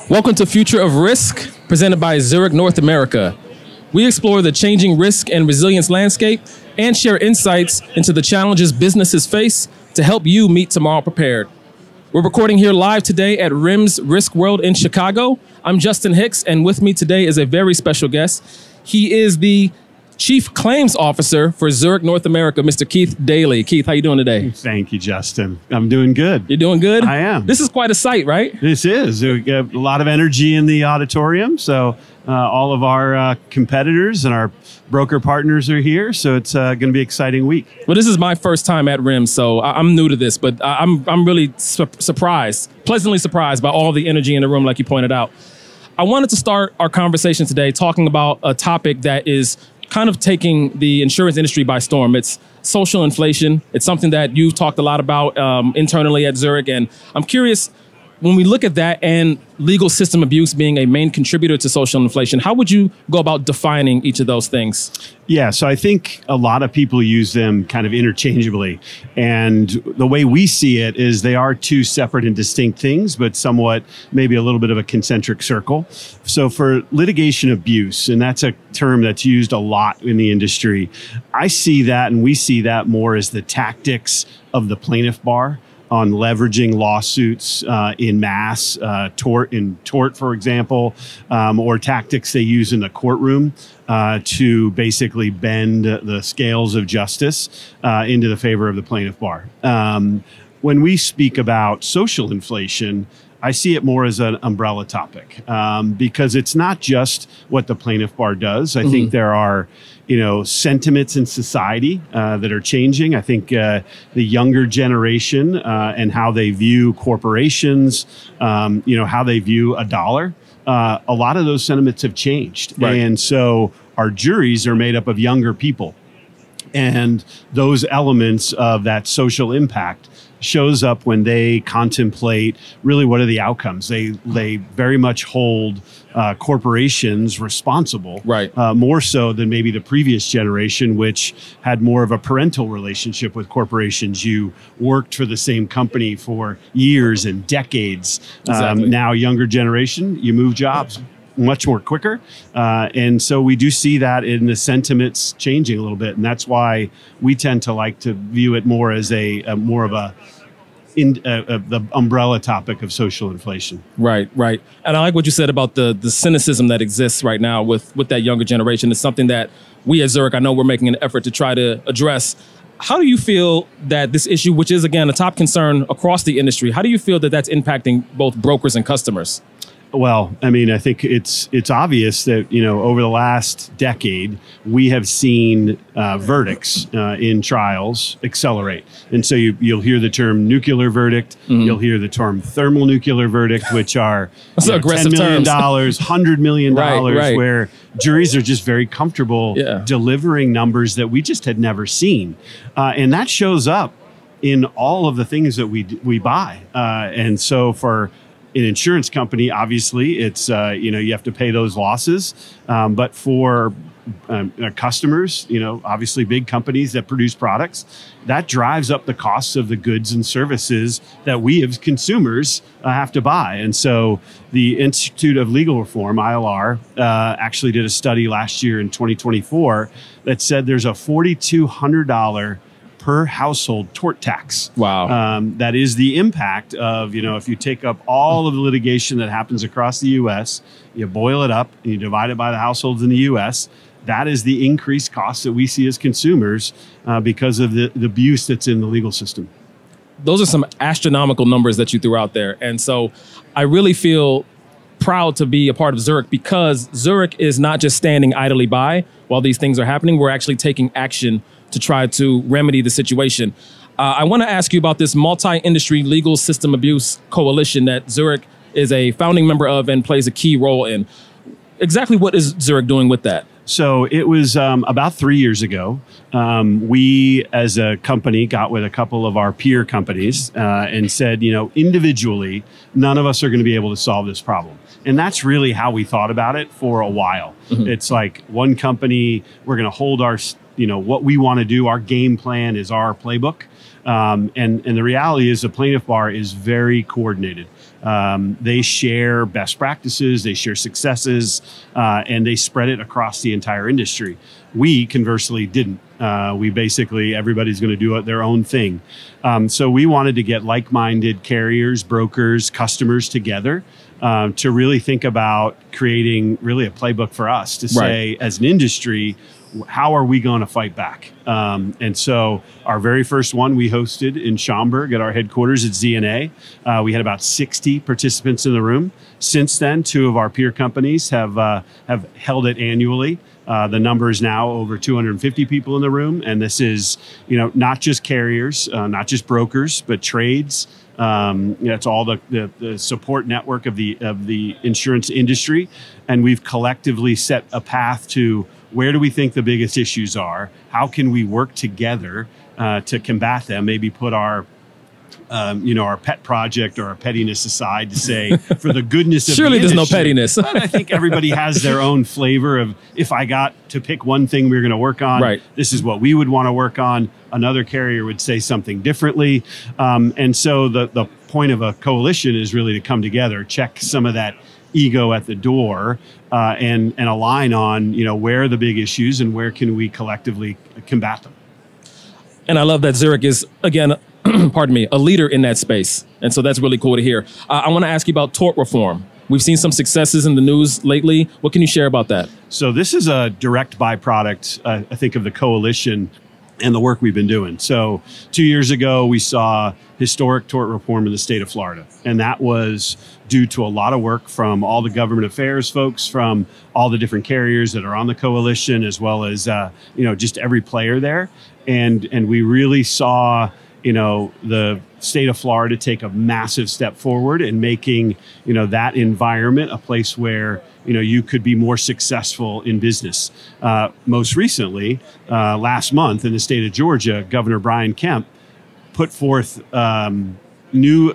Welcome to Future of Risk, presented by Zurich North America. We explore the changing risk and resilience landscape and share insights into the challenges businesses face to help you meet tomorrow prepared. We're recording here live today at RIMS Risk World in Chicago. I'm Justin Hicks, and with me today is a very special guest. He is the Chief Claims Officer for Zurich North America, Mr. Keith Daly. Keith, how you doing today? Thank you, Justin. I'm doing good. You're doing good? I am. This is quite a sight, right? This is. We have a lot of energy in the auditorium. So all of our competitors and our broker partners are here. So it's going to be an exciting week. Well, this is my first time at RIMS, so I'm new to this, but I'm really surprised, pleasantly surprised by all the energy in the room, like you pointed out. I wanted to start our conversation today talking about a topic that is kind of taking the insurance industry by storm. It's social inflation. It's something that you've talked a lot about internally at Zurich. And I'm curious, when we look at that and legal system abuse being a main contributor to social inflation, how would you go about defining each of those things? Yeah, so I think a lot of people use them kind of interchangeably. And the way we see it is they are two separate and distinct things, but somewhat maybe a little bit of a concentric circle. So for litigation abuse, and that's a term that's used a lot in the industry, I see that and we see that more as the tactics of the plaintiff bar on leveraging lawsuits in mass, tort, for example, or tactics they use in the courtroom to basically bend the scales of justice into the favor of the plaintiff bar. When we speak about social inflation, I see it more as an umbrella topic because it's not just what the plaintiff bar does. I think there are, sentiments in society that are changing. I think the younger generation and how they view corporations, how they view a dollar. A lot of those sentiments have changed. Right. And so our juries are made up of younger people. And those elements of that social impact shows up when they contemplate really what are the outcomes. They very much hold corporations responsible, right? More so than maybe the previous generation, which had more of a parental relationship with corporations. You worked for the same company for years and decades. Exactly. Now, younger generation, you move jobs much more quicker. And so we do see that in the sentiments changing a little bit. And that's why we tend to like to view it more as the umbrella topic of social inflation. Right. And I like what you said about the cynicism that exists right now with that younger generation. It's something that we at Zurich, I know we're making an effort to try to address. How do you feel that this issue, which is, again, a top concern across the industry, how do you feel that that's impacting both brokers and customers? Well, I mean, I think it's obvious that, over the last decade, we have seen verdicts in trials accelerate. And so you'll hear the term nuclear verdict. Mm-hmm. You'll hear the term thermonuclear verdict, which are $10 million, $100 million, right. Where juries are just very comfortable delivering numbers that we just had never seen. And that shows up in all of the things that we buy. And so for an insurance company, obviously, it's you have to pay those losses. But for customers, obviously big companies that produce products, that drives up the costs of the goods and services that we as consumers have to buy. And so the Institute of Legal Reform, ILR, actually did a study last year in 2024 that said there's a $4,200 per household tort tax. Wow. That is the impact of, if you take up all of the litigation that happens across the U.S., you boil it up and you divide it by the households in the U.S., that is the increased cost that we see as consumers because of the abuse that's in the legal system. Those are some astronomical numbers that you threw out there. And so I really feel proud to be a part of Zurich because Zurich is not just standing idly by while these things are happening. We're actually taking action to try to remedy the situation. I want to ask you about this multi-industry legal system abuse coalition that Zurich is a founding member of and plays a key role in. Exactly what is Zurich doing with that? So it was about 3 years ago. We, as a company, got with a couple of our peer companies and said, individually, none of us are going to be able to solve this problem. And that's really how we thought about it for a while. Mm-hmm. It's like one company, we're going to hold our, what we want to do. Our game plan is our playbook. And the reality is the plaintiff bar is very coordinated. They share best practices, they share successes, and they spread it across the entire industry. We conversely didn't. We basically, everybody's going to do their own thing. So we wanted to get like-minded carriers, brokers, customers together to really think about creating really a playbook for us to say, as an industry, how are we going to fight back? And so our very first one we hosted in Schaumburg at our headquarters at ZNA. We had about 60 participants in the room. Since then, 2 of our peer companies have held it annually. The number is now over 250 people in the room. And this is, not just carriers, not just brokers, but trades. It's all the support network of the insurance industry. And we've collectively set a path to where do we think the biggest issues are? How can we work together to combat them? Maybe put our pet project or our pettiness aside to say, for the goodness of surely the industry, there's no pettiness. But I think everybody has their own flavor of, if I got to pick one thing we were going to work on, this is what we would want to work on. Another carrier would say something differently. And so the point of a coalition is really to come together, check some of that ego at the door, and align on, where are the big issues and where can we collectively combat them. And I love that Zurich is, again, pardon me, a leader in that space. And so that's really cool to hear. I want to ask you about tort reform. We've seen some successes in the news lately. What can you share about that? So this is a direct byproduct, I think, of the coalition and the work we've been doing. So 2 years ago, we saw historic tort reform in the state of Florida. And that was due to a lot of work from all the government affairs folks, from all the different carriers that are on the coalition, as well as, just every player there. And we really saw, the state of Florida take a massive step forward in making, that environment a place where, you could be more successful in business. Most recently, last month in the state of Georgia, Governor Brian Kemp put forth new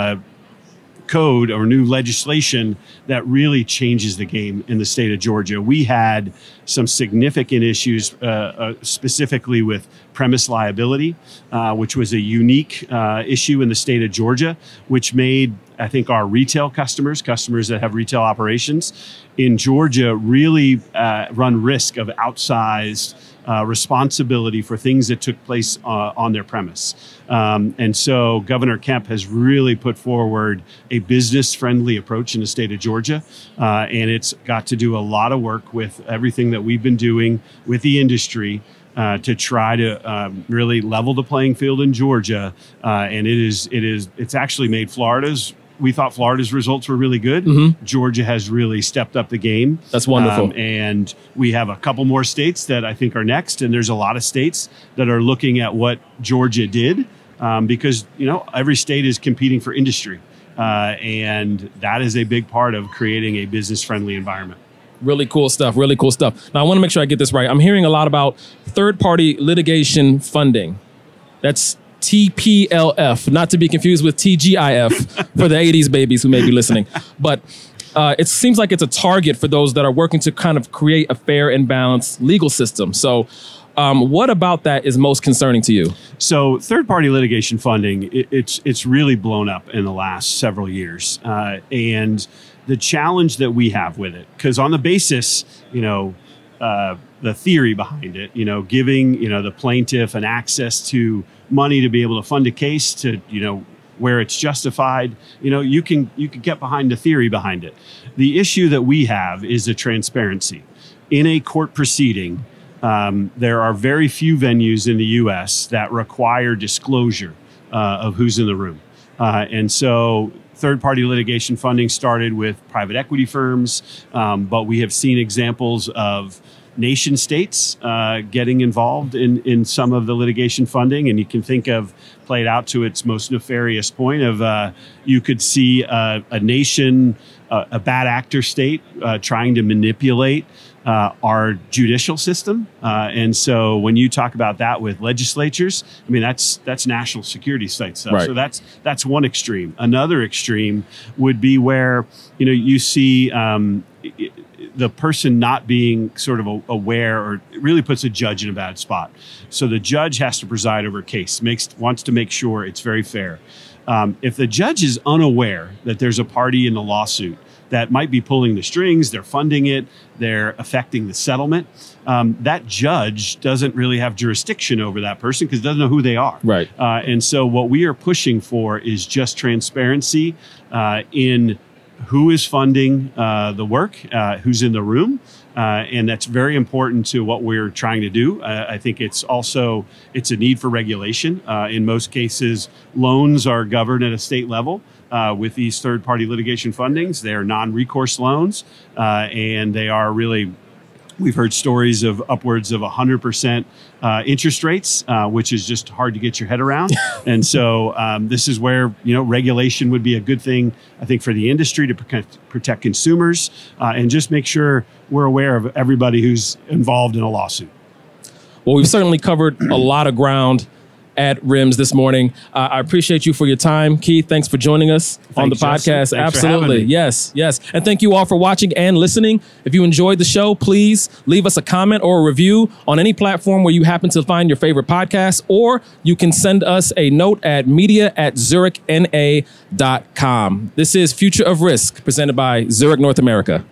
code or new legislation that really changes the game in the state of Georgia. We had some significant issues specifically with premise liability, which was a unique issue in the state of Georgia, which made, I think, our retail customers that have retail operations in Georgia really run risk of outsized responsibility for things that took place on their premise. And so Governor Kemp has really put forward a business-friendly approach in the state of Georgia. And it's got to do a lot of work with everything that we've been doing with the industry to try to really level the playing field in Georgia. And it's actually made we thought Florida's results were really good. Mm-hmm. Georgia has really stepped up the game. That's wonderful. And we have a couple more states that I think are next. And there's a lot of states that are looking at what Georgia did because, every state is competing for industry. And that is a big part of creating a business-friendly environment. Really cool stuff. Really cool stuff. Now, I want to make sure I get this right. I'm hearing a lot about third-party litigation funding. That's TPLF, not to be confused with TGIF for the 80s babies who may be listening. But it seems like it's a target for those that are working to kind of create a fair and balanced legal system. So what about that is most concerning to you? So third-party litigation funding, it's really blown up in the last several years. And the challenge that we have with it, because on the basis, the theory behind it, giving, the plaintiff an access to money to be able to fund a case to, where it's justified, you can get behind the theory behind it. The issue that we have is the transparency. In a court proceeding, there are very few venues in the U.S. that require disclosure of who's in the room. And so third-party litigation funding started with private equity firms, but we have seen examples of nation states getting involved in some of the litigation funding. And you can think of, played out to its most nefarious point of you could see a nation, a bad actor state trying to manipulate our judicial system. And so when you talk about that with legislatures, I mean, that's national security state stuff. Right. So that's one extreme. Another extreme would be where, you see the person not being sort of aware, or it really puts a judge in a bad spot. So the judge has to preside over a case, wants to make sure it's very fair. If the judge is unaware that there's a party in the lawsuit that might be pulling the strings, they're funding it, they're affecting the settlement, that judge doesn't really have jurisdiction over that person because doesn't know who they are. Right. And so what we are pushing for is just transparency in who is funding the work, who's in the room. And that's very important to what we're trying to do. I think it's a need for regulation. In most cases, loans are governed at a state level. With these third-party litigation fundings, they're non-recourse loans, and they are really, we've heard stories of upwards of 100% interest rates, which is just hard to get your head around. And so this is where, regulation would be a good thing, I think, for the industry to protect consumers and just make sure we're aware of everybody who's involved in a lawsuit. Well, we've certainly covered a lot of ground at RIMS this morning. I appreciate you for your time. Keith, thanks for joining us on the podcast. Absolutely. Yes. And thank you all for watching and listening. If you enjoyed the show, please leave us a comment or a review on any platform where you happen to find your favorite podcast, or you can send us a note at media@zurichna.com. This is Future of Risk, presented by Zurich North America.